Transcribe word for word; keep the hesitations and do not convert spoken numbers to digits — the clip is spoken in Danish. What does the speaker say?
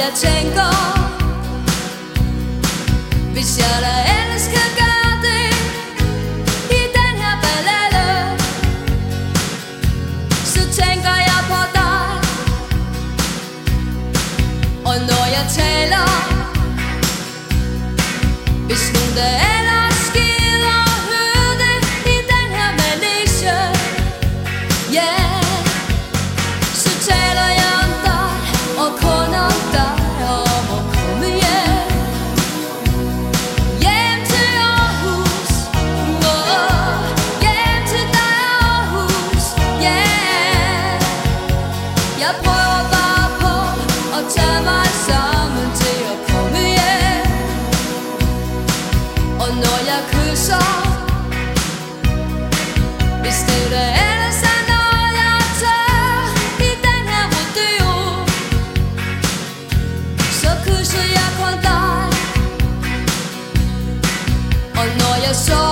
jeg tænker, hvis jeg da ellers kan gøre det i den her ballade, så tænker jeg på dig. Og når jeg taler, hvis nogen der ellers gider høre det i den her manege, yeah, så taler jeg om dig og kun om dig, og om at komme hjem, hjem til Aarhus, oh, hjem til dig Aarhus, yeah. Jeg prøver bare på at tage mig sammen til at komme hjem. Og når jeg kysser, hvis det der ellers er noget jeg tør i den her rodeo, så kysser jeg kun dig. Og når jeg så